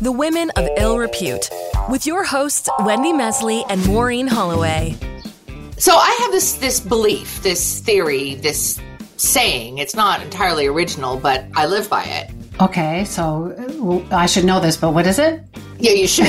The Women of Ill Repute, with your hosts, Wendy Mesley and Maureen Holloway. So I have this belief, this theory, this saying. It's not entirely original, but I live by it. Okay, so I should know this, but what is it? Yeah, you should.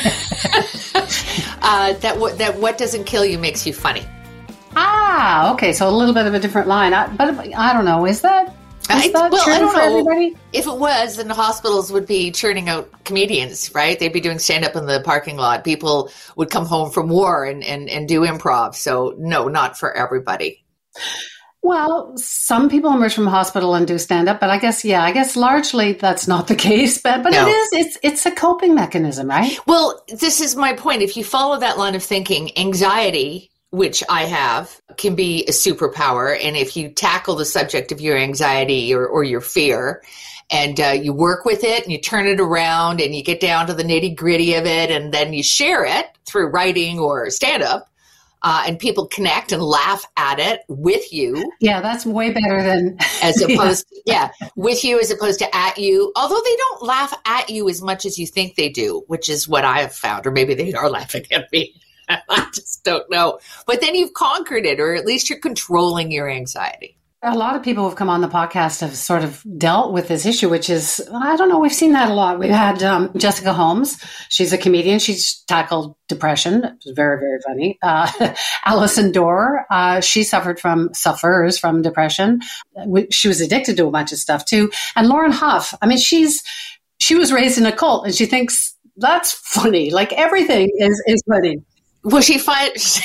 That what doesn't kill you makes you funny. Ah, okay, so a little bit of a different line. But I don't know, is that true I don't for know. everybody? If it was, then the hospitals would be churning out comedians, right? They'd be doing stand-up in the parking lot. People would come home from war and do improv. So no, not for everybody. Well, some people emerge from hospital and do stand-up, but I guess largely that's not the case. But no. It's a coping mechanism, right? Well, this is my point. If you follow that line of thinking, anxiety, which I have, can be a superpower. And if you tackle the subject of your anxiety or your fear and you work with it and you turn it around and you get down to the nitty-gritty of it and then you share it through writing or stand-up, and people connect and laugh at it with you. Yeah, that's way better than... As opposed with you as opposed to at you. Although they don't laugh at you as much as you think they do, which is what I have found. Or maybe they are laughing at me. I just don't know. But then you've conquered it, or at least you're controlling your anxiety. A lot of people who've come on the podcast have sort of dealt with this issue, which is, I don't know, we've seen that a lot. We've had Jessica Holmes. She's a comedian. She's tackled depression. It was very, very funny. Alison Dorr, she suffers from depression. She was addicted to a bunch of stuff too. And Lauren Huff, I mean, she was raised in a cult and she thinks that's funny. Like everything is funny. Well, she finds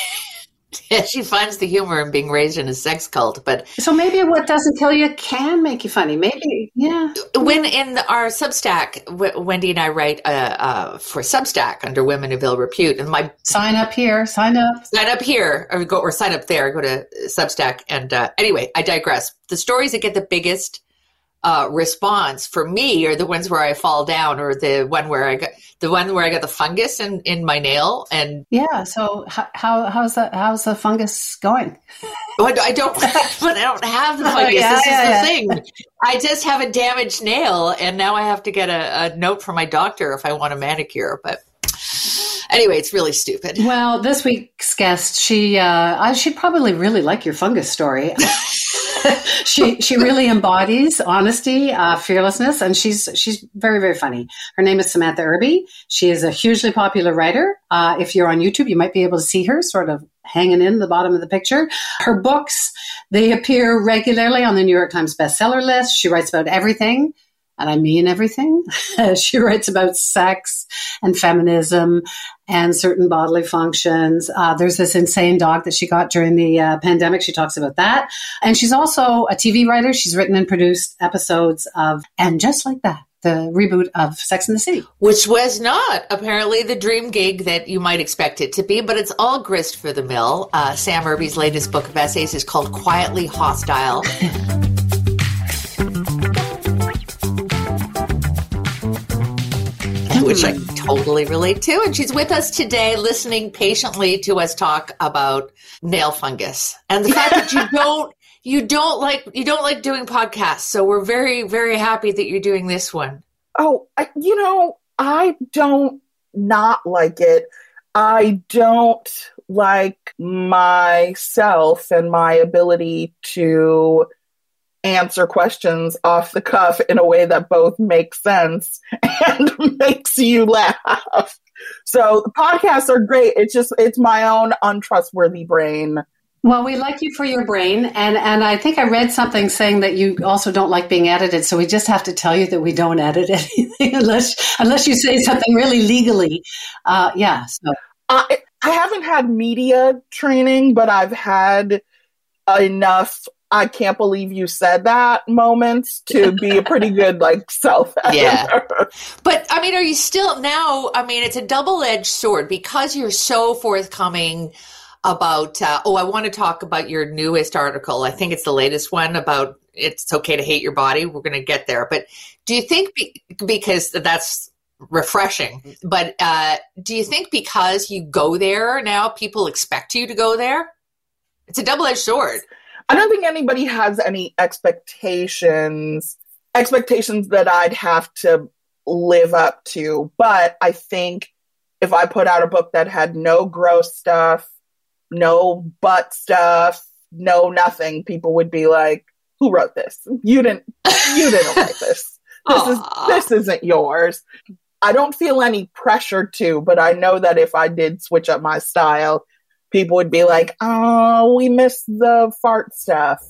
the humor in being raised in a sex cult, but so maybe what doesn't kill you can make you funny. Maybe, yeah. When in our Substack, Wendy and I write for Substack under Women of Ill Repute, and my sign up here, sign up here, or sign up there. Go to Substack, and anyway, I digress. The stories that get the biggest response for me are the ones where I fall down, or the one where I got the fungus in my nail. And yeah, so how's the fungus going? I don't have the fungus. This is the thing. I just have a damaged nail, and now I have to get a note from my doctor if I want a manicure. But anyway, it's really stupid. Well, this week's guest, she'd probably really like your fungus story. She really embodies honesty, fearlessness, and she's very, very funny. Her name is Samantha Irby. She is a hugely popular writer. If you're on YouTube, you might be able to see her sort of hanging in the bottom of the picture. Her books, they appear regularly on the New York Times bestseller list. She writes about everything. And I mean everything. She writes about sex and feminism and certain bodily functions. There's this insane dog that she got during the pandemic. She talks about that. And she's also a TV writer. She's written and produced episodes of And Just Like That, the reboot of Sex and the City. Which was not apparently the dream gig that you might expect it to be, but it's all grist for the mill. Sam Irby's latest book of essays is called Quietly Hostile. Which I totally relate to. And she's with us today, listening patiently to us talk about nail fungus and the fact that you don't like doing podcasts. So we're very, very happy that you're doing this one. Oh, I don't not like it. I don't like myself and my ability to answer questions off the cuff in a way that both makes sense and makes you laugh. So the podcasts are great. It's my own untrustworthy brain. Well, we like you for your brain. And I think I read something saying that you also don't like being edited. So we just have to tell you that we don't edit anything unless you say something really legally. So I haven't had media training, but I've had enough I can't believe you said that moments to be a pretty good self-editor. Yeah. But I mean, are you still now, it's a double-edged sword because you're so forthcoming about, I want to talk about your newest article. I think it's the latest one about it's okay to hate your body. We're going to get there. But do you think, because that's refreshing, but do you think because you go there now, people expect you to go there? It's a double-edged sword. I don't think anybody has any expectations that I'd have to live up to. But I think if I put out a book that had no gross stuff, no butt stuff, no nothing, people would be like, who wrote this? You didn't write this. This isn't yours. I don't feel any pressure to, but I know that if I did switch up my style, people would be like, oh, we missed the fart stuff.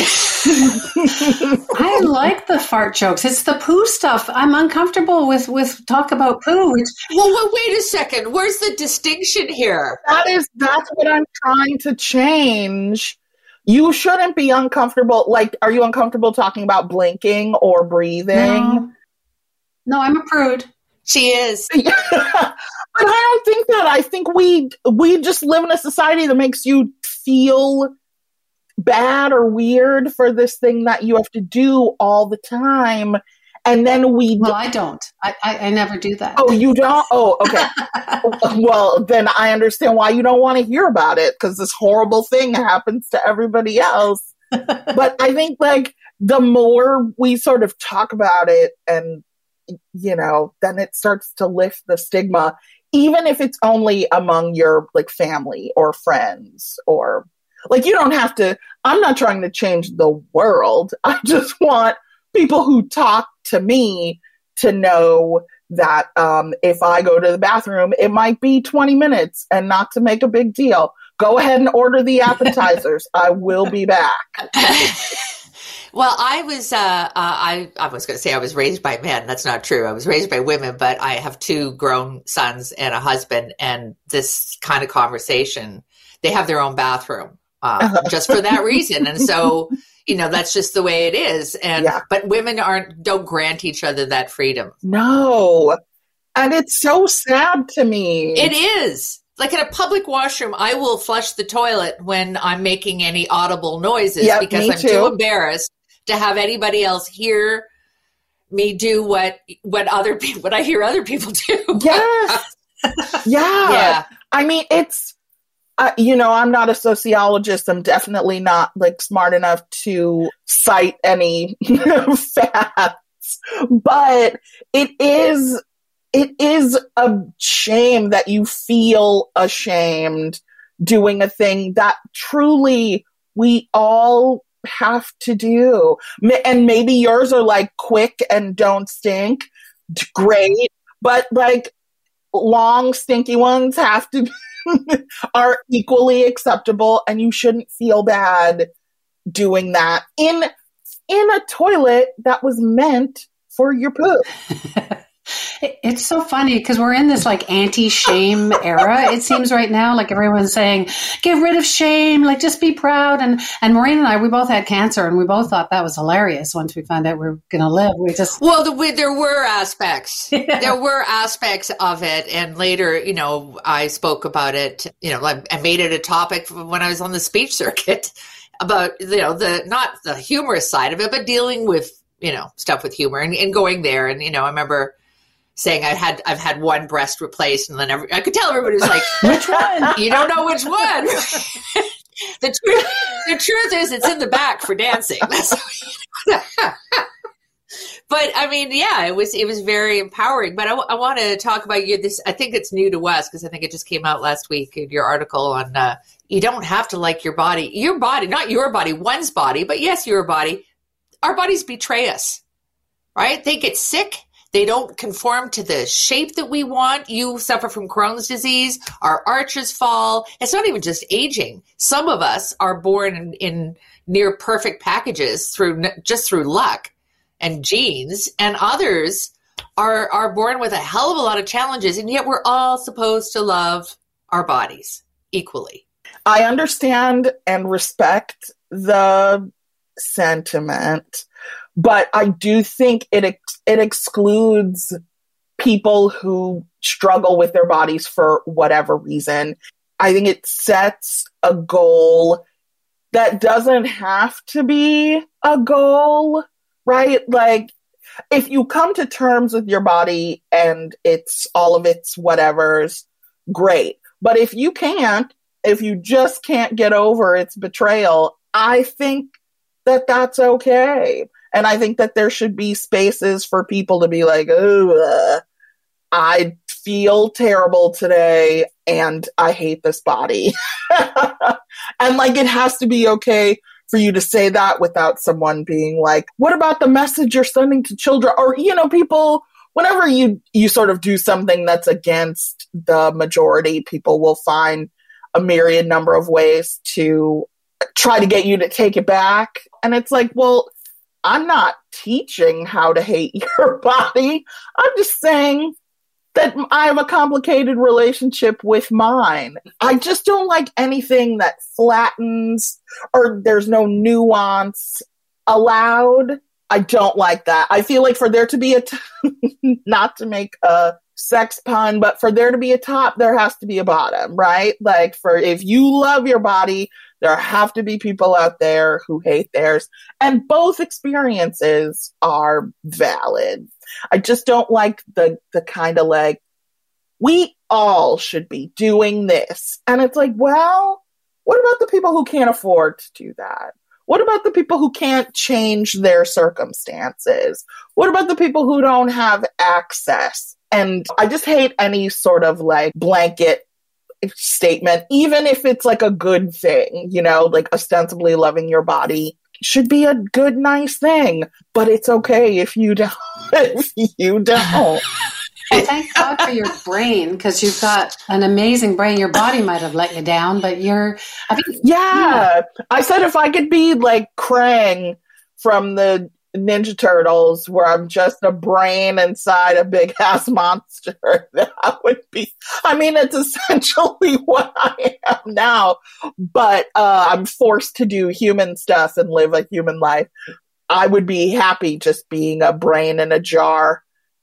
I like the fart jokes. It's the poo stuff. I'm uncomfortable with talk about poo. Well, wait a second. Where's the distinction here? That's what I'm trying to change. You shouldn't be uncomfortable. Like, are you uncomfortable talking about blinking or breathing? No, I'm a prude. She is. But I don't think that. I think we just live in a society that makes you feel bad or weird for this thing that you have to do all the time. And then I don't. I never do that. Oh, you don't? Oh, okay. Well, then I understand why you don't want to hear about it, because this horrible thing happens to everybody else. But I think, like, the more we sort of talk about it and, you know, then it starts to lift the stigma, even if it's only among your, like, family or friends, or, like, you don't have to, I'm not trying to change the world. I just want people who talk to me to know that if I go to the bathroom, it might be 20 minutes and not to make a big deal. Go ahead and order the appetizers. I will be back. Well, I was going to say I was raised by men. That's not true. I was raised by women, but I have 2 grown sons and a husband, and this kind of conversation, they have their own bathroom just for that reason. And so, you know, that's just the way it is. And but women don't grant each other that freedom. No. And it's so sad to me. It is. Like in a public washroom, I will flush the toilet when I'm making any audible noises because I'm too embarrassed to have anybody else hear me do what I hear other people do. Yes. Yeah. I mean, it's, you know, I'm not a sociologist. I'm definitely not, like, smart enough to cite any facts, but it is a shame that you feel ashamed doing a thing that truly we all have to do. And maybe yours are, like, quick and don't stink. Great. But, like, long, stinky ones are equally acceptable, and you shouldn't feel bad doing that in a toilet that was meant for your poop. It's so funny because we're in this, like, anti-shame era, it seems, right now. Like, everyone's saying, get rid of shame, like, just be proud. And Maureen and I, we both had cancer, and we both thought that was hilarious once we found out we were going to live. There were aspects. There were aspects of it. And later, you know, I spoke about it, you know, I made it a topic when I was on the speech circuit about, you know, not the humorous side of it, but dealing with, you know, stuff with humor and going there. And, you know, I remember saying I've had one breast replaced, and then I could tell everybody was like, which one? You don't know which one. The truth is, it's in the back for dancing. But I mean, yeah, it was very empowering. But I want to talk about this. I think it's new to us because I think it just came out last week in your article on you don't have to like your body, not your body, one's body, but yes, your body. Our bodies betray us, right? They get sick. They don't conform to the shape that we want. You suffer from Crohn's disease. Our arches fall. It's not even just aging. Some of us are born in near perfect packages through luck and genes, and others are born with a hell of a lot of challenges, and yet we're all supposed to love our bodies equally. I understand and respect the sentiment, but I do think it excludes people who struggle with their bodies for whatever reason. I think it sets a goal that doesn't have to be a goal, right? Like, if you come to terms with your body and it's all of its whatevers, great. But if you just can't get over its betrayal, I think that that's okay. And I think that there should be spaces for people to be like, oh, I feel terrible today and I hate this body. And like, it has to be okay for you to say that without someone being like, what about the message you're sending to children? Or, you know, people, whenever you sort of do something that's against the majority, people will find a myriad number of ways to try to get you to take it back. And it's like, well, I'm not teaching how to hate your body. I'm just saying that I have a complicated relationship with mine. I just don't like anything that flattens or there's no nuance allowed. I don't like that. I feel like for there to be not to make a sex pun, but for there to be a top, there has to be a bottom, right? Like, for if you love your body, there have to be people out there who hate theirs. And both experiences are valid. I just don't like the kind of like, we all should be doing this. And it's like, well, what about the people who can't afford to do that? What about the people who can't change their circumstances? What about the people who don't have access? And I just hate any sort of like blanket statement, even if it's like a good thing, you know, like ostensibly loving your body should be a good, nice thing, but it's okay if you don't. If you don't. Well, thank God for your brain, because you've got an amazing brain. Your body might have let you down, but yeah. I said if I could be like Krang from the Ninja Turtles, where I'm just a brain inside a big ass monster, that would be, I mean, it's essentially what I am now, but I'm forced to do human stuff and live a human life. I would be happy just being a brain in a jar.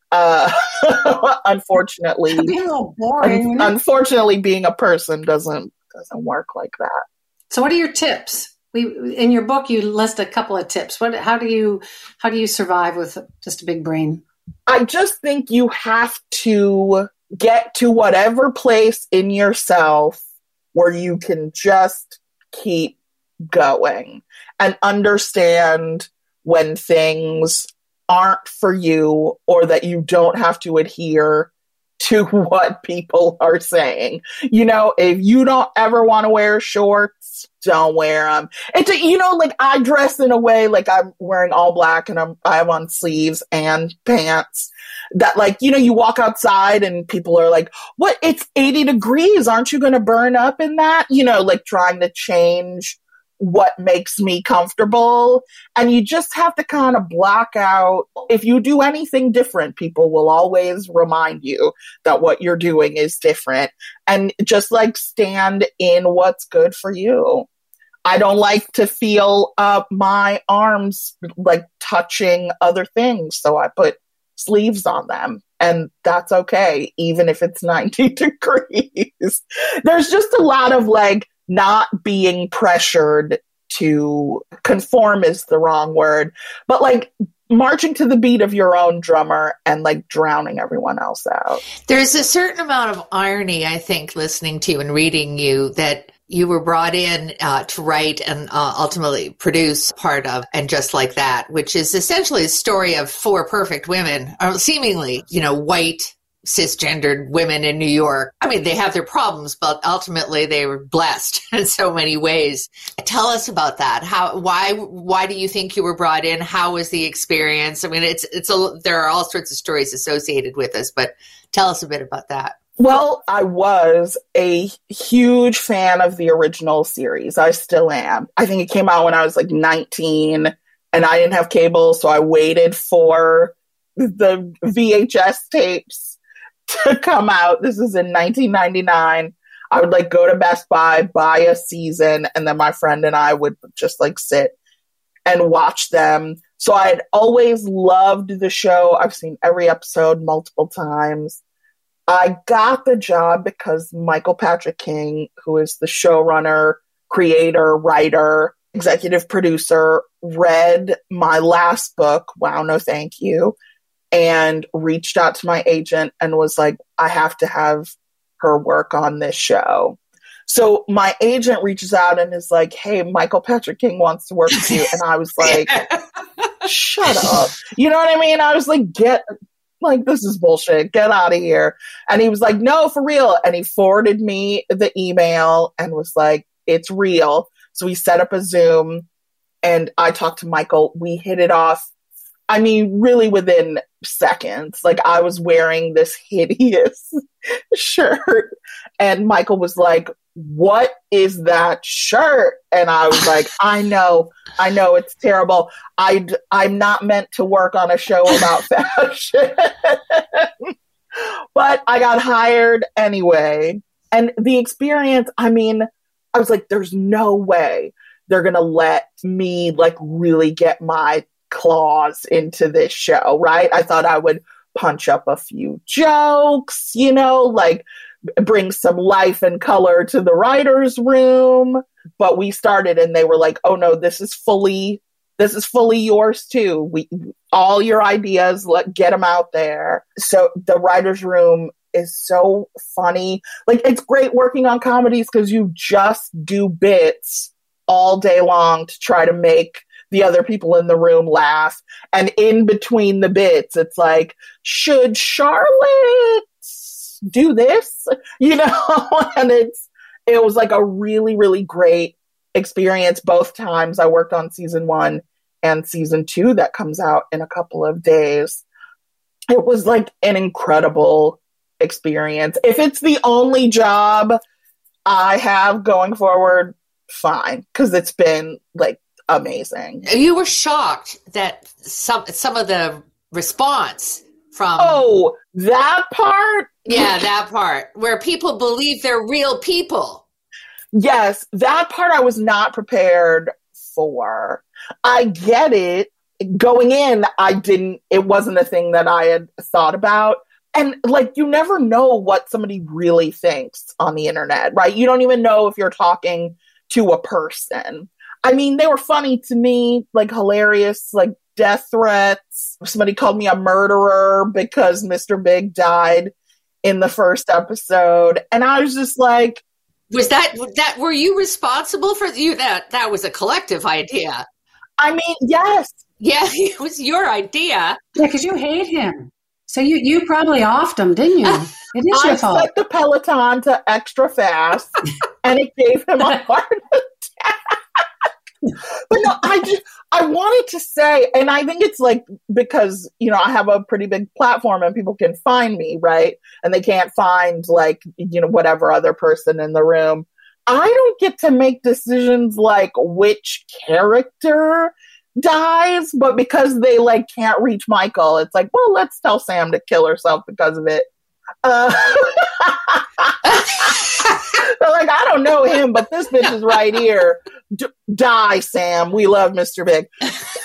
Unfortunately, it'd be a little boring. Unfortunately, being a person doesn't work like that. So, what are your tips? In your book, you list a couple of tips. How do you survive with just a big brain? I just think you have to get to whatever place in yourself where you can just keep going and understand when things aren't for you, or that you don't have to adhere to what people are saying. You know, if you don't ever want to wear shorts, don't wear them. It's, you know, like I dress in a way like I'm wearing all black and I have on sleeves and pants that, like, you know, you walk outside and people are like, what? It's 80 degrees. Aren't you going to burn up in that? You know, like trying to change what makes me comfortable. And you just have to kind of block out. If you do anything different, people will always remind you that what you're doing is different. And just like stand in what's good for you. I don't like to feel my arms like touching other things. So I put sleeves on them. And that's okay, even if it's 90 degrees. There's just a lot of like, not being pressured to conform is the wrong word, but like marching to the beat of your own drummer and like drowning everyone else out. There's a certain amount of irony, I think, listening to you and reading you, that you were brought in to write and ultimately produce part of And Just Like That, which is essentially a story of four perfect women, seemingly, you know, white, cisgendered women in New York. I mean, they have their problems, but ultimately they were blessed in so many ways. Tell us about that. Why do you think you were brought in? How was the experience? I mean, there are all sorts of stories associated with this, but tell us a bit about that. Well, I was a huge fan of the original series. I still am. I think it came out when I was like 19 and I didn't have cable, so I waited for the VHS tapes to come out. This is in 1999. I would like go to Best Buy, buy a season, and then my friend and I would just like sit and watch them. So I had always loved the show. I've seen every episode multiple times. I got the job because Michael Patrick King, who is the showrunner, creator, writer, executive producer, read my last book, Wow, No Thank You, and reached out to my agent and was like, I have to have her work on this show. So my agent reaches out and is like, hey, Michael Patrick King wants to work with you. And I was like, shut up. You know what I mean? I was like, this is bullshit. Get out of here. And he was like, no, for real. And he forwarded me the email and was like, it's real. So we set up a Zoom and I talked to Michael. We hit it off. I mean, really within seconds. Like, I was wearing this hideous shirt and Michael was like, what is that shirt? And I was like, I know it's terrible. I'm not meant to work on a show about fashion. But I got hired anyway. And the experience, I mean, I was like, there's no way they're going to let me like really get my claws into this show, right? I thought I would punch up a few jokes, you know, like bring some life and color to the writer's room. But we started and they were like, oh no, this is fully yours too. All your ideas, get them out there. So the writer's room is so funny. Like, it's great working on comedies because you just do bits all day long to try to make the other people in the room laugh. And in between the bits, it's like, should Charlotte do this? You know? And it was like a really, really great experience both times. I worked on season 1 and season 2 that comes out in a couple of days. It was like an incredible experience. If it's the only job I have going forward, fine, because it's been like amazing. You were shocked that some of the response from that part? Yeah, that part where people believe they're real people. Yes, that part I was not prepared for. I get it. Going in, it wasn't a thing that I had thought about. And like, you never know what somebody really thinks on the internet, right? You don't even know if you're talking to a person. I mean, they were funny to me, like hilarious, like death threats. Somebody called me a murderer because Mr. Big died in the first episode. And I was just like, were you responsible for you? That was a collective idea. I mean, yes. Yeah, it was your idea. Yeah, because you hate him. So you probably offed him, didn't you? It is your fault. I set the Peloton to extra fast and it gave him a heart attack. But no, I wanted to say, and I think it's like, because, you know, I have a pretty big platform and people can find me, right? And they can't find like, you know, whatever other person in the room. I don't get to make decisions like which character dies, but because they like can't reach Michael, it's like, well, let's tell Sam to kill herself because of it. They're like, I don't know him, but this bitch is right here. Die, Sam. We love Mr. Big. If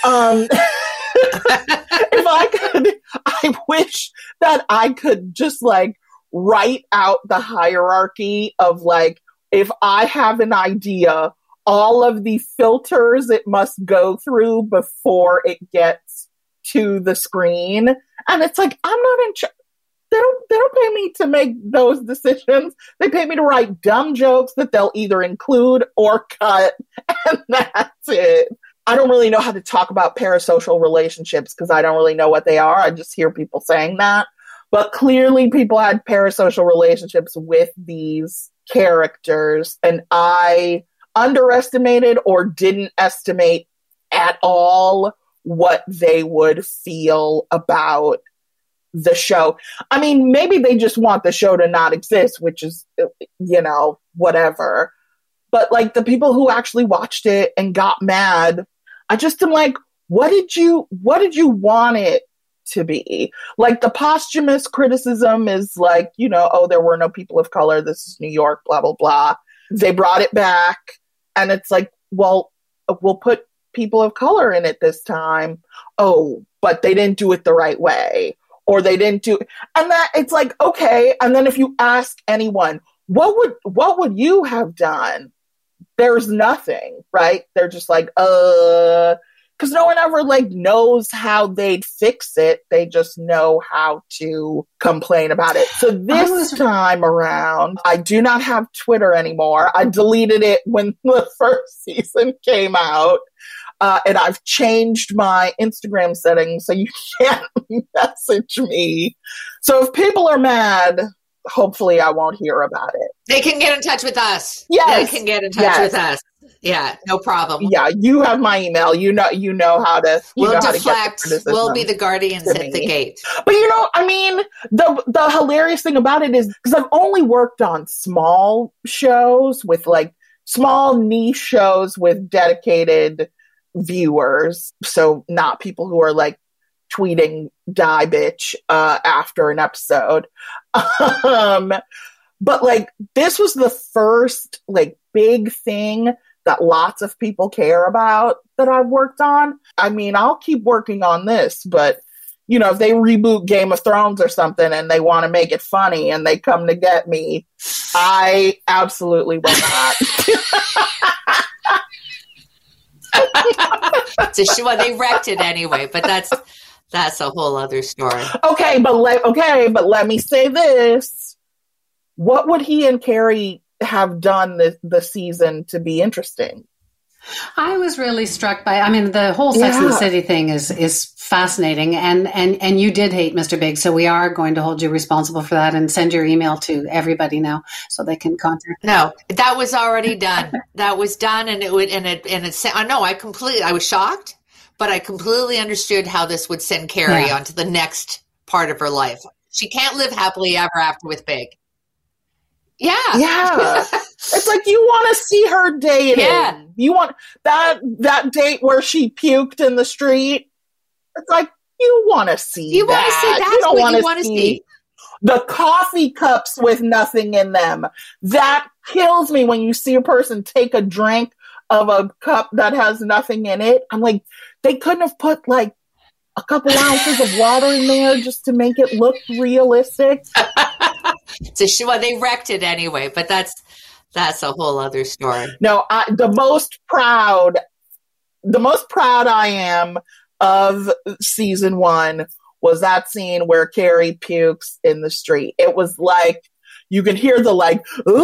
I could, I wish that I could just like write out the hierarchy of like, if I have an idea, all of the filters it must go through before it gets to the screen. And it's like, I'm not in charge. They don't pay me to make those decisions. They pay me to write dumb jokes that they'll either include or cut. And that's it. I don't really know how to talk about parasocial relationships because I don't really know what they are. I just hear people saying that. But clearly people had parasocial relationships with these characters. And I underestimated or didn't estimate at all what they would feel about the show. I mean, maybe they just want the show to not exist, which is, you know, whatever. But like the people who actually watched it and got mad, I just am like, what did you want it to be? Like the posthumous criticism is like, you know, oh, there were no people of color. This is New York, blah, blah, blah. They brought it back. And it's like, well, we'll put people of color in it this time. Oh, but they didn't do it the right way. Or they didn't do, and that it's like, okay. And then if you ask anyone, what would you have done? There's nothing, right? They're just like, because no one ever like knows how they'd fix it. They just know how to complain about it. So this time around, I do not have Twitter anymore. I deleted it when the first season came out. And I've changed my Instagram settings so you can't message me. So if people are mad, hopefully I won't hear about it. They can get in touch with us. Yes. They can get in touch with us. Yeah, no problem. Yeah, you have my email. You know how to. We'll deflect. We'll be the guardians at the gate. But I mean, the hilarious thing about it is because I've only worked on small shows with like small niche shows with dedicated viewers. So not people who are like tweeting "die bitch" after an episode. But like this was the first like big thing that lots of people care about that I've worked on. I mean, I'll keep working on this, but if they reboot Game of Thrones or something and they want to make it funny and they come to get me, I absolutely will not. They wrecked it anyway, but that's a whole other story. Okay, but let me say this. What would he and Carrie have done the season to be interesting? I was really struck by, the whole Sex and the City thing is fascinating, and you did hate Mr. Big, so we are going to hold you responsible for that and send your email to everybody now so they can contact. No, that was already done. That was done, and I was shocked, but I completely understood how this would send Carrie onto the next part of her life. She can't live happily ever after with Big. Yeah. It's like you want to see her dating. Yeah. You want that date where she puked in the street. It's like you want to see that. You want to see that. You don't want to see the coffee cups with nothing in them. That kills me when you see a person take a drink of a cup that has nothing in it. I'm like, they couldn't have put like a couple ounces of water in there just to make it look realistic. They wrecked it anyway, but that's a whole other story. No, the most proud I am of season 1 was that scene where Carrie pukes in the street. It was like, you can hear the like,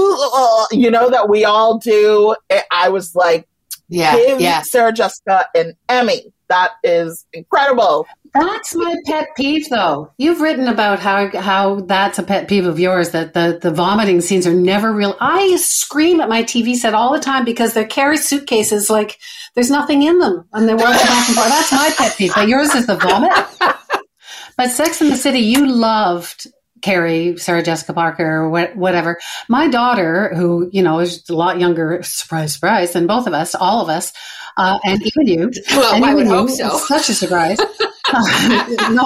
that we all do. I was like, give Sarah Jessica an Emmy. That is incredible. That's my pet peeve, though. You've written about how that's a pet peeve of yours, that the vomiting scenes are never real. I scream at my TV set all the time because they're Carrie suitcases like there's nothing in them, and they walk back and forth. That's my pet peeve. But yours is the vomit. But Sex and the City, you loved Carrie, Sarah Jessica Parker, or whatever. My daughter, who, is a lot younger, surprise, surprise, than both of us, all of us, and even you. Well, I would hope so. Such a surprise. No,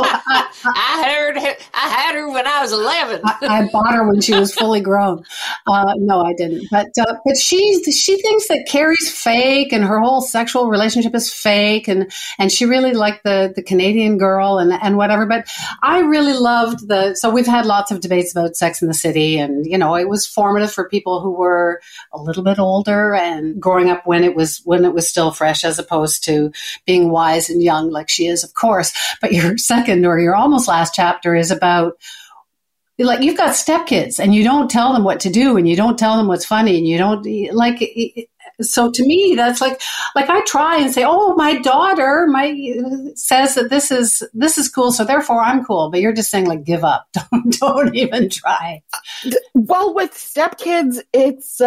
I had her when I was 11. I bought her when she was fully grown. No, I didn't. But she thinks that Carrie's fake and her whole sexual relationship is fake, and she really liked the Canadian girl and whatever. But I really loved so we've had lots of debates about Sex and the City, and it was formative for people who were a little bit older and growing up when it was still fresh, as opposed to being wise and young like she is, of course. But your second or your almost last chapter is about, like, you've got stepkids and you don't tell them what to do and you don't tell them what's funny and you don't like. So to me, that's like I try and say, oh, my daughter says that this is cool, so therefore I'm cool. But you're just saying, like, give up. Don't even try. Well, with stepkids, it's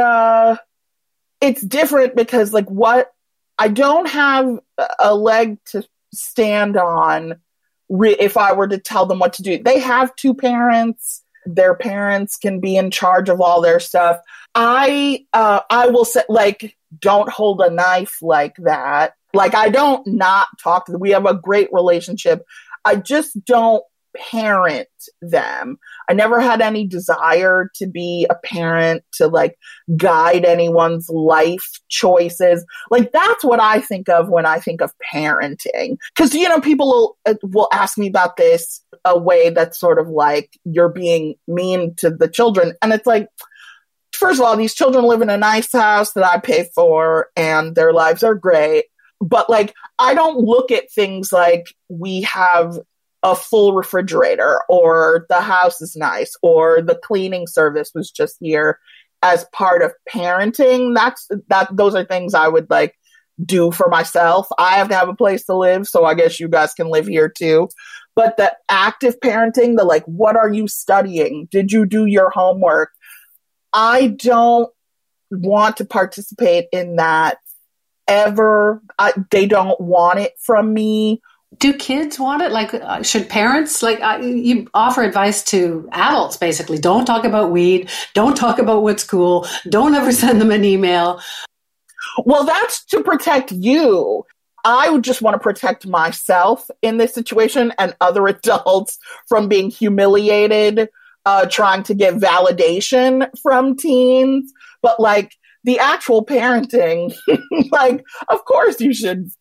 different because I don't have a leg to stand on if I were to tell them what to do. They have 2 parents. Their parents can be in charge of all their stuff. I will say, like, don't hold a knife like that. Like, I don't not talk to them. We have a great relationship. I just don't parent them. I never had any desire to be a parent, to like guide anyone's life choices. Like, that's what I think of when I think of parenting. Because, people will ask me about this a way that's sort of like you're being mean to the children. And it's like, first of all, these children live in a nice house that I pay for and their lives are great. But like, I don't look at things like we have a full refrigerator or the house is nice or the cleaning service was just here as part of parenting. Those are things I would like do for myself. I have to have a place to live, so I guess you guys can live here too. But the active parenting, the like, what are you studying? Did you do your homework? I don't want to participate in that ever. They don't want it from me. Do kids want it? Like, should parents, like, you offer advice to adults, basically. Don't talk about weed. Don't talk about what's cool. Don't ever send them an email. Well, that's to protect you. I would just want to protect myself in this situation and other adults from being humiliated, trying to get validation from teens. But like the actual parenting, like, of course you should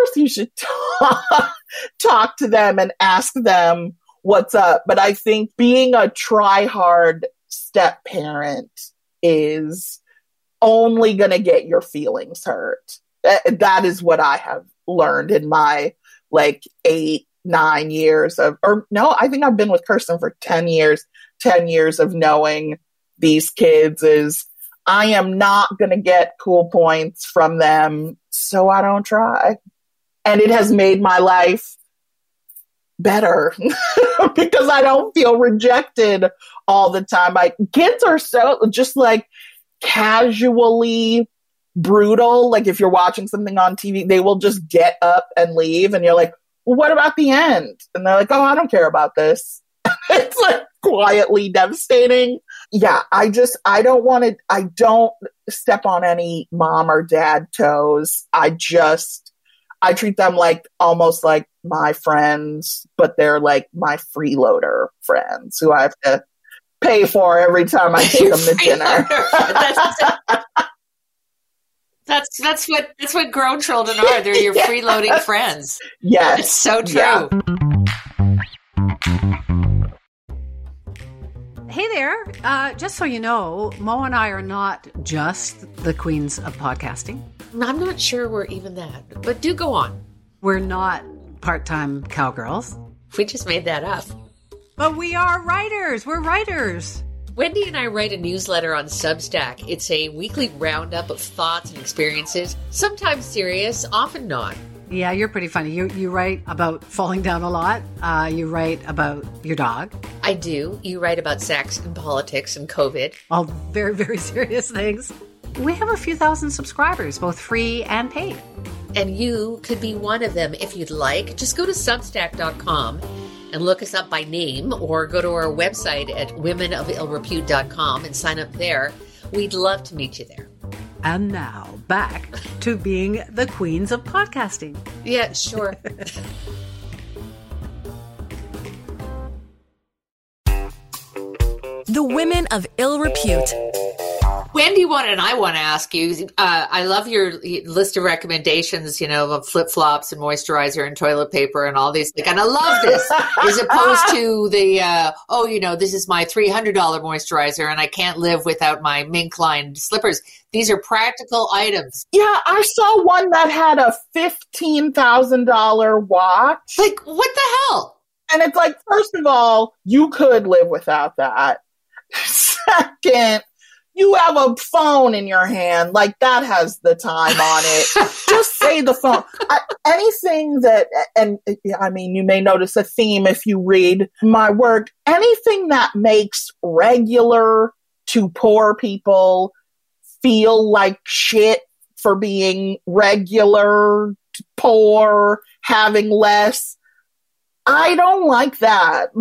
talk to them and ask them what's up. But I think being a try-hard step parent is only going to get your feelings hurt. That is what I have learned in my like 8-9 years of, or no, I think I've been with Kirsten for 10 years of knowing these kids is I am not going to get cool points from them. So I don't try. And it has made my life better because I don't feel rejected all the time. Like kids are so just like casually brutal. Like if you're watching something on TV, they will just get up and leave and you're like, well, what about the end? And they're like, oh, I don't care about this. It's like quietly devastating. Yeah, I don't step on any mom or dad toes. I treat them like almost like my friends, but they're like my freeloader friends who I have to pay for every time I take them to dinner. That's what grown children are. They're your freeloading friends. Yes. It's so true. Yeah. Hey there. Just so you know, Mo and I are not just the queens of podcasting. I'm not sure we're even that, but do go on. We're not part-time cowgirls. We just made that up. But we are writers. We're writers. Wendy and I write a newsletter on Substack. It's a weekly roundup of thoughts and experiences, sometimes serious, often not. Yeah, you're pretty funny. You write about falling down a lot. You write about your dog. I do. You write about sex and politics and COVID. All very, very serious things. We have a few thousand subscribers, both free and paid. And you could be one of them if you'd like. Just go to substack.com and look us up by name, or go to our website at womenofillrepute.com and sign up there. We'd love to meet you there. And now, back to being the queens of podcasting. Yeah, sure. The Women of Ill Repute. Wendy, I want to ask you, I love your list of recommendations, of flip-flops and moisturizer and toilet paper and all these. And I love this, as opposed to the, this is my $300 moisturizer and I can't live without my mink-lined slippers. These are practical items. Yeah, I saw one that had a $15,000 watch. Like, what the hell? And it's like, first of all, you could live without that. Second, you have a phone in your hand, like that has the time on it. Just say the phone. Anything that, and I mean, you may notice a theme if you read my work, anything that makes regular to poor people feel like shit for being regular, poor, having less. I don't like that.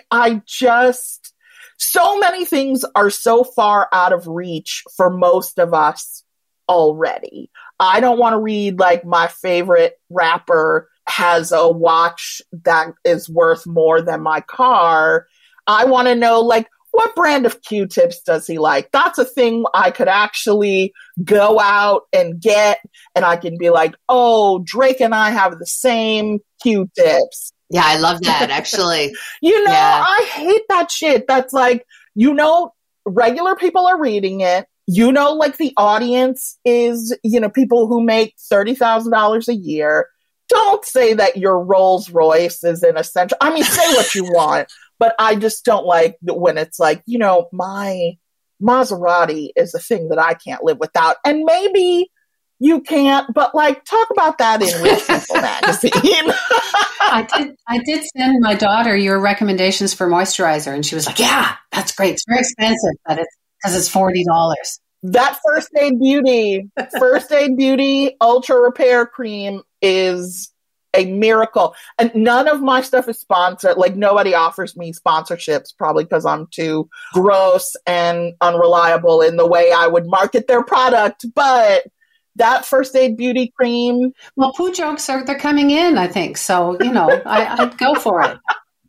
So many things are so far out of reach for most of us already. I don't want to read like my favorite rapper has a watch that is worth more than my car. I want to know like what brand of Q-tips does he like? That's a thing I could actually go out and get, and I can be like, oh, Drake and I have the same Q-tips. Yeah, I love that, actually. I hate that shit. That's like, regular people are reading it. Like the audience is, people who make $30,000 a year. Don't say that your Rolls Royce is an essential. I mean, say what you want, but I just don't like when it's like, my Maserati is a thing that I can't live without. And maybe You can't, but like, talk about that in Rich People magazine. I did send my daughter your recommendations for moisturizer, and she was like, "Yeah, that's great. It's very expensive, but it's because it's $40." That First Aid Beauty Ultra Repair Cream is a miracle. And none of my stuff is sponsored. Like, nobody offers me sponsorships, probably because I'm too gross and unreliable in the way I would market their product. But that First Aid Beauty Cream. Well, poo jokes they're coming in, I think. So, I'd go for it.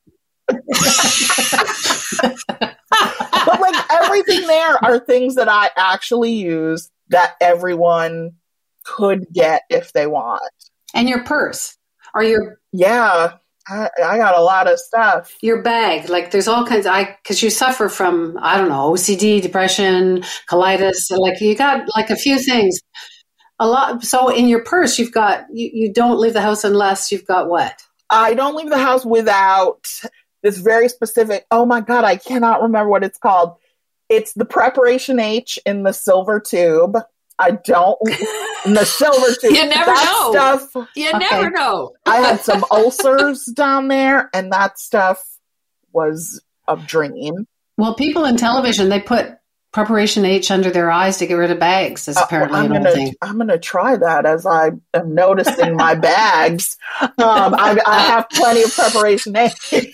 But like, everything there are things that I actually use that everyone could get if they want. And your purse or your... Yeah, I got a lot of stuff. Your bag, like there's all kinds because you suffer from, I don't know, OCD, depression, colitis, like you got like a few things. A lot. So in your purse, you've got, you don't leave the house unless you've got what? I don't leave the house without this very specific, oh my God, I cannot remember what it's called. It's the Preparation H in the silver tube. In the silver tube. You never know. Stuff, never know. I had some ulcers down there, and that stuff was a dream. Well, people in television, they put Preparation H under their eyes to get rid of bags. Is apparently an old thing. I'm going to try that as I am noticing my bags. I have plenty of Preparation H.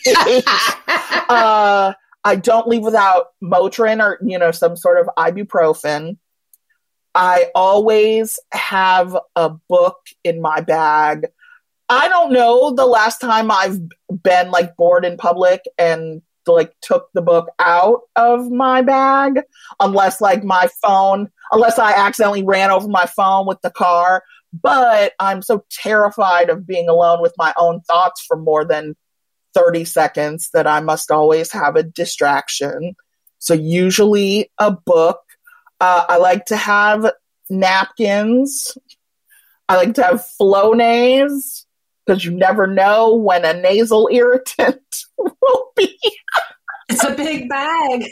I don't leave without Motrin or, some sort of ibuprofen. I always have a book in my bag. I don't know the last time I've been like bored in public and like took the book out of my bag, unless I accidentally ran over my phone with the car. But I'm so terrified of being alone with my own thoughts for more than 30 seconds that I must always have a distraction. So usually a book. I like to have napkins. I like to have Flonase, because you never know when a nasal irritant will be. It's a big bag.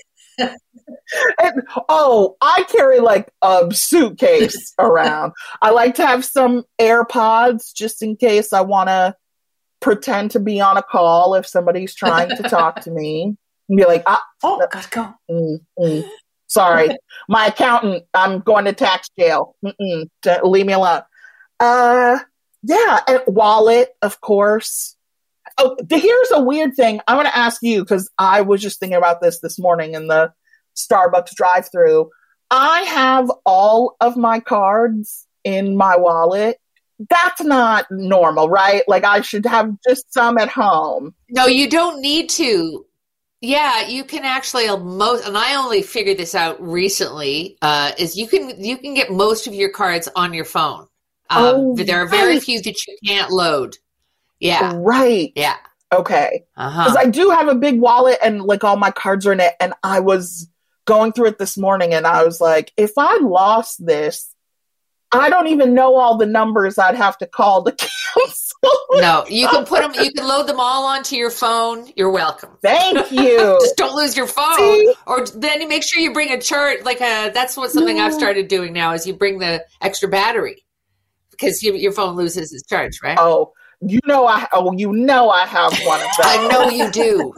I carry like a suitcase around. I like to have some AirPods just in case I want to pretend to be on a call if somebody's trying to talk to me. And be like, gotta go. Sorry, my accountant, I'm going to tax jail. Leave me alone. Yeah, and wallet, of course. Oh, here's a weird thing. I want to ask you, because I was just thinking about this morning in the Starbucks drive-thru. I have all of my cards in my wallet. That's not normal, right? Like, I should have just some at home. No, you don't need to. Yeah, you can actually and I only figured this out recently, is you can get most of your cards on your phone. There are very few that you can't load. Yeah. Right. Yeah. Okay. Because I do have a big wallet and like all my cards are in it. And I was going through it this morning and I was like, if I lost this, I don't even know all the numbers I'd have to call to cancel. No, you can you can load them all onto your phone. You're welcome. Thank you. Just don't lose your phone. See? Or then you make sure you bring a charge. That's something I've started doing now is you bring the extra battery because your phone loses its charge, right? Oh, I have one of those. I know you do.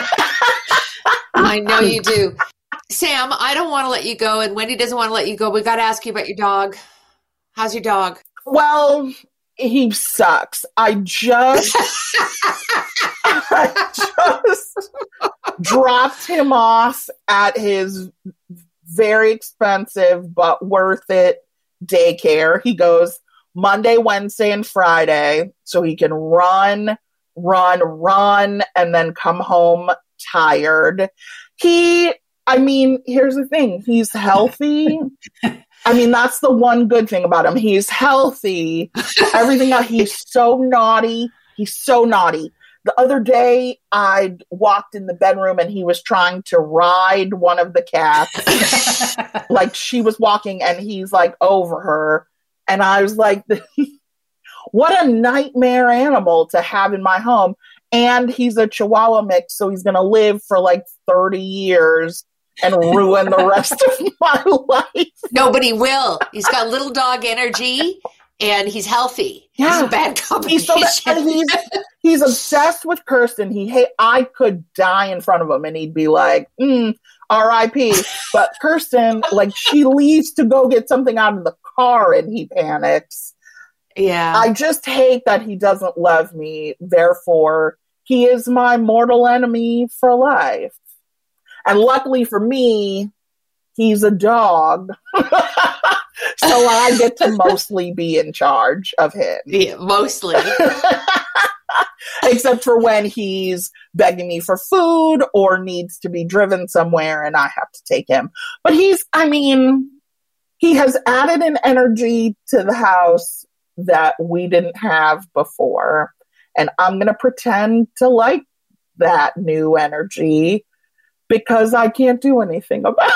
I know you do. Sam, I don't want to let you go, and Wendy doesn't want to let you go. We got to ask you about your dog. How's your dog? Well, he sucks. I just dropped him off at his very expensive but worth it daycare. He goes Monday, Wednesday, and Friday, so he can run, and then come home tired. Here's the thing. He's healthy. That's the one good thing about him. He's healthy. Everything else, he's so naughty. The other day, I walked in the bedroom and he was trying to ride one of the cats. Like she was walking and he's like over her. And I was like, what a nightmare animal to have in my home. And he's a Chihuahua mix, so he's going to live for like 30 years. and ruin the rest of my life. Nobody will. He's got little dog energy and he's healthy. Yeah. He's a bad combination. He's obsessed with Kirsten. I could die in front of him and he'd be like, R.I.P. But Kirsten, like, she leaves to go get something out of the car and he panics. Yeah. I just hate that he doesn't love me. Therefore, he is my mortal enemy for life. And luckily for me, he's a dog. So I get to mostly be in charge of him. Yeah, mostly. Except for when he's begging me for food or needs to be driven somewhere and I have to take him. But he has added an energy to the house that we didn't have before. And I'm going to pretend to like that new energy because I can't do anything about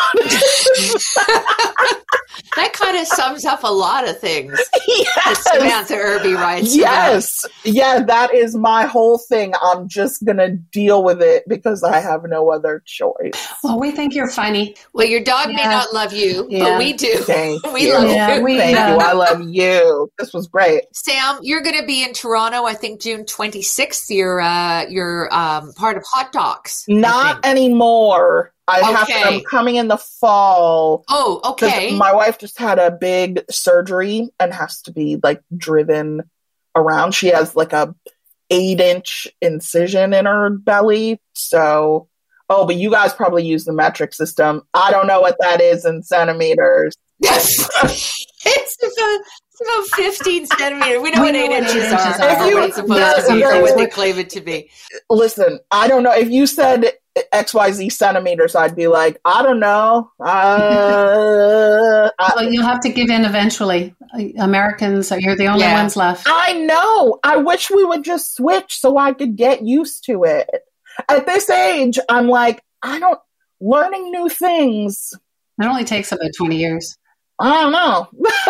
it. That kind of sums up a lot of things. Yes. Samantha Irby writes. Yes. Yeah, that is my whole thing. I'm just going to deal with it because I have no other choice. Well, we think you're funny. Well, your dog may not love you, but we do. Thank we you. love you. Thank you. I love you. This was great. Sam, you're going to be in Toronto, I think June 26th. You're part of Hot Docs. Not anymore. I'm coming in the fall. Oh, okay. My wife just had a big surgery and has to be like driven around. She has like a 8-inch incision in her belly. So, but you guys probably use the metric system. I don't know what that is in centimeters. It's about 15 centimeters. We know what 8 inches are. Everybody's supposed to be or what they claim it to be. Listen, I don't know. If you said XYZ centimeters, I'd be like, I don't know. Well, you'll have to give in eventually. Americans, you're the only ones left. I know. I wish we would just switch so I could get used to it. At this age, I'm like, learning new things. It only takes about 20 years. I don't know.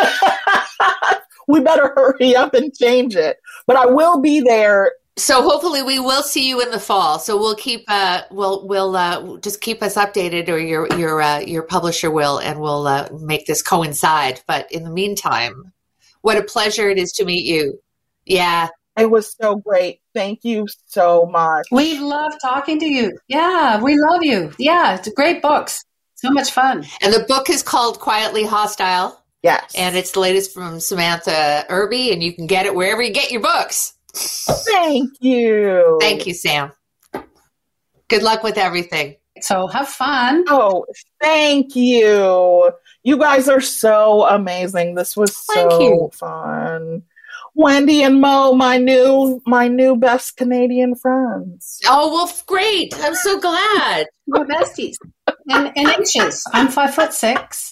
We better hurry up and change it. But I will be there. So hopefully we will see you in the fall. So we'll keep we'll just keep us updated, or your publisher will, and we'll make this coincide. But in the meantime, what a pleasure it is to meet you. Yeah. It was so great. Thank you so much. We love talking to you. Yeah, we love you. Yeah, it's great books. So much fun. And the book is called Quietly Hostile. Yes. And it's the latest from Samantha Irby, and you can get it wherever you get your books. Thank you. Thank you, Sam. Good luck with everything. So have fun. Oh, thank you. You guys are so amazing. This was so fun. Wendy and Mo, my new best Canadian friends. Oh, well, great. I'm so glad. We're besties. In inches. I'm 5'6".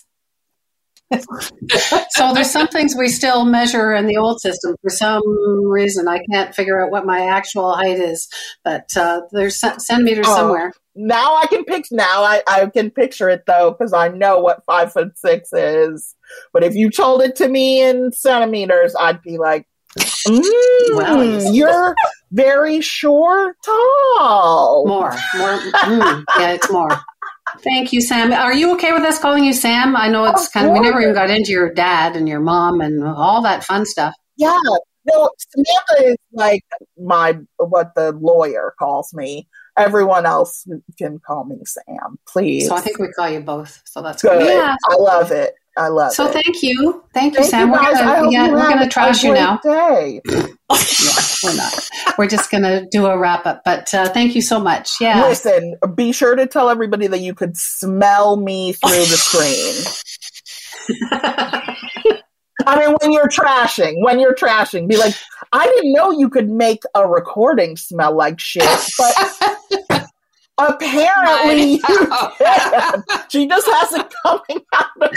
So there's some things we still measure in the old system. For some reason, I can't figure out what my actual height is, but there's centimeters somewhere. Now I can I can picture it though, because I know what 5'6" is. But if you told it to me in centimeters, I'd be like, you're very short, tall. More. Yeah, it's more. Thank you, Sam. Are you okay with us calling you Sam? I know it's we never even got into your dad and your mom and all that fun stuff. Yeah. No, Samantha is like what the lawyer calls me. Everyone else can call me Sam, please. So I think we call you both. So that's good. Yeah. I love it. So thank you, Sam. We're gonna trash you now. Day. Yeah, we're not. We're just gonna do a wrap up. But thank you so much. Yeah. Listen, be sure to tell everybody that you could smell me through the screen. I mean, when you're trashing, be like, I didn't know you could make a recording smell like shit, but. Apparently, you can. She just has it coming out of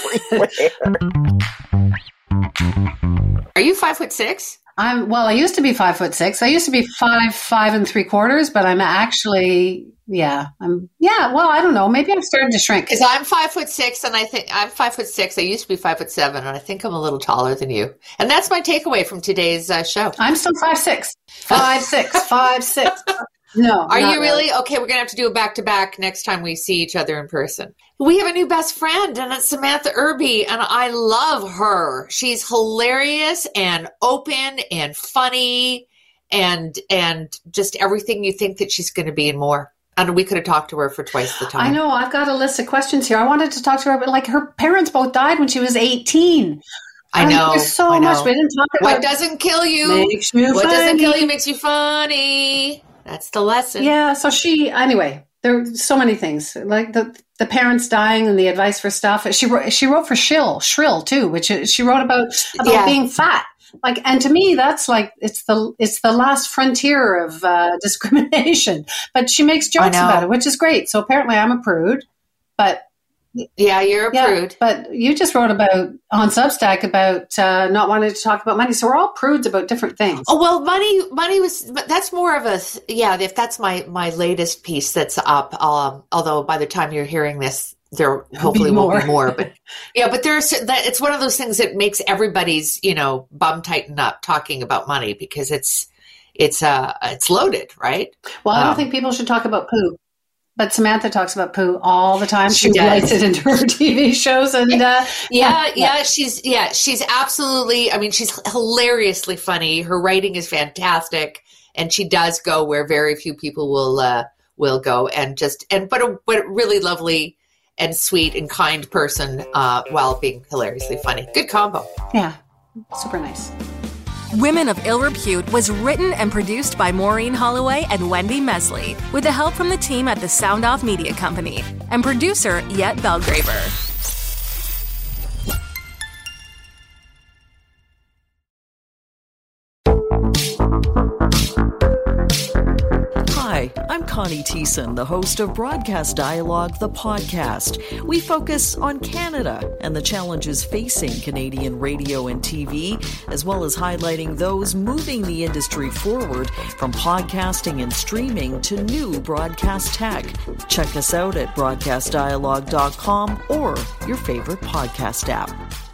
everywhere. Are you 5'6"? I used to be 5'6". I used to be 5 3/4, but I'm actually, well, I don't know. Maybe I'm starting to shrink. Because I'm 5'6", and I think I'm 5'6". I used to be 5'7", and I think I'm a little taller than you. And that's my takeaway from today's show. I'm still 5'6". 5'6", 5'6". No. Are you really? Okay, we're going to have to do a back-to-back next time we see each other in person. We have a new best friend, and it's Samantha Irby, and I love her. She's hilarious and open and funny and just everything you think that she's going to be and more. And we could have talked to her for twice the time. I know. I've got a list of questions here. I wanted to talk to her, but like her parents both died when she was 18. I know. There's so much we didn't talk about. What doesn't kill you makes you what funny. Doesn't kill you makes you funny. That's the lesson. Yeah. So anyway, there are so many things like the parents dying and the advice for stuff. She wrote for Shrill too, which she wrote about being fat. Like, and to me, that's like it's the last frontier of discrimination. But she makes jokes about it, which is great. So apparently, I'm a prude. But yeah, you're a prude. But you just wrote on Substack about not wanting to talk about money. So we're all prudes about different things. Oh well, money was. That's more of a If that's my latest piece that's up. Although by the time you're hearing this, there hopefully won't be more, but it's one of those things that makes everybody's bum tighten up talking about money because it's loaded, right? Well, I don't think people should talk about poo, but Samantha talks about poo all the time. She does. writes it into her TV shows, and she's absolutely. I mean, she's hilariously funny. Her writing is fantastic, and she does go where very few people will go, but a really lovely and sweet and kind person while being hilariously funny. Good combo. Yeah, super nice. Women of Ill Repute was written and produced by Maureen Holloway and Wendy Mesley, with the help from the team at the Sound Off Media Company and producer Yet Belgraver. Hi, I'm Connie Thiessen, the host of Broadcast Dialogue, the podcast. We focus on Canada and the challenges facing Canadian radio and TV, as well as highlighting those moving the industry forward from podcasting and streaming to new broadcast tech. Check us out at broadcastdialogue.com or your favorite podcast app.